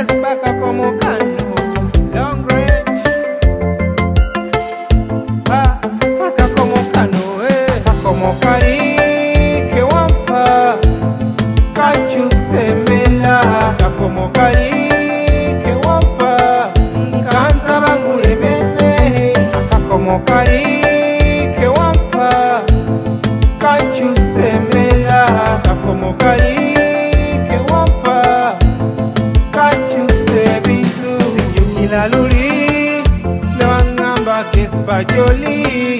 Yes, back como cano, long range. Acá como cano, como cari que wampa, cachu semela. Acá como cari que wampa, canta bangule bebe. Acá como cari que wampa, cachu semela. Acá como cari que wampa, cachu sebitu. Sijukila luli, lewangamba kesbajoli.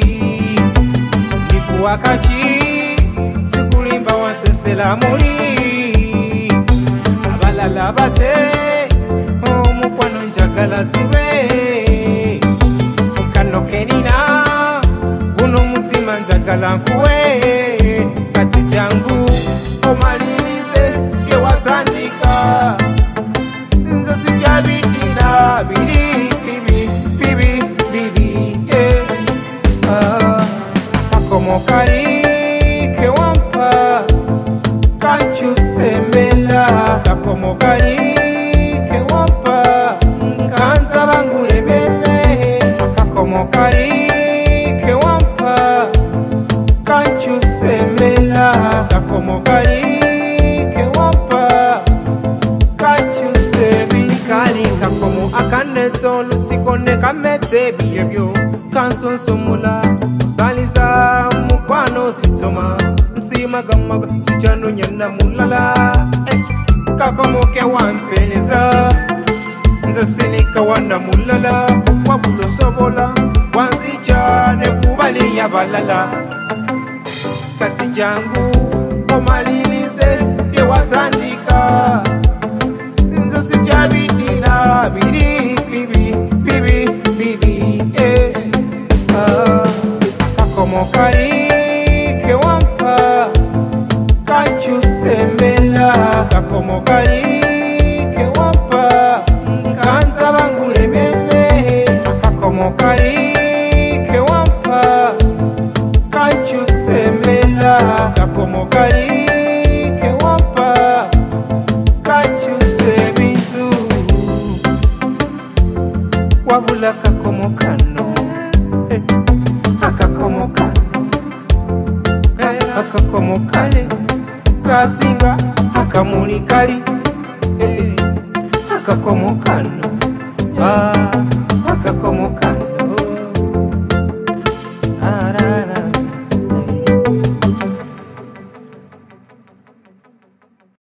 Wakachi sikulimba wansesela muli abalala bate omukwano njagala tube kano kenina buno mutima njagala nkuwe kati jangu omalirize byewatandika nze sijabidira biri como cari que wampa, cachu semela. Como cari que wampa, canta bangule bebe. Como cari que wampa, cachu semela. Como cari que wampa, cachu semela. Como akaneto lutikone kamete biebyo kanson somula. Salisa mukwano sitoma nsima gamaga sijano nyana mulala kakomo ke wampeleza nza sinika wana mulala wabudo sobola wanzicha ne kubali ya balala kati jangu omalilize ye watandika nza sijabidina biri como cari que wampa, cachu semela. Como cari que wampa, canta bangule bebe. Como cari que wampa, cachu semela. Como cari que wampa, cachu sebitu. Wabulaka como cano, aka como cano, aka como kale, kasinga aka mulikali, aka como cano.